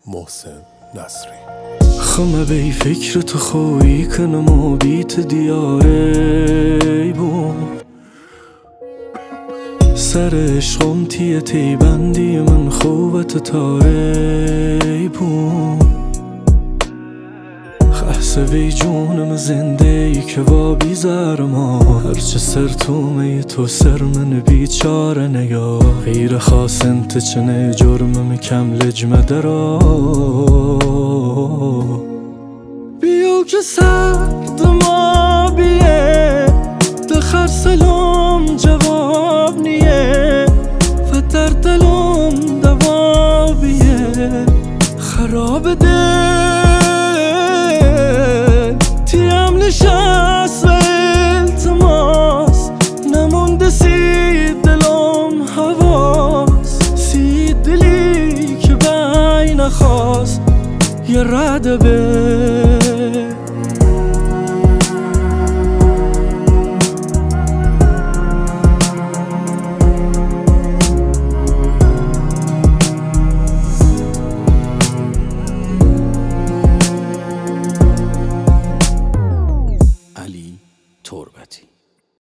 محسن نصری. خمه بی فکر تو خویی کنم و بیت دیاره بوم سر عشقم تیه تی بندی من خوبت تاره بوم خحسه وی جونم زنده ای که وا بیزار ما هرچه سر تومه تو سر من بیچاره نگاه غیر خاص انت چنه جرمم کم لجمه درا بیو که سرد ما بیه دخر سلام جواب نیه و در دلم دوابیه خراب دل تیم نشست و التماس نمونده سی دلم حواس سی دلی که بین خواست یه رده به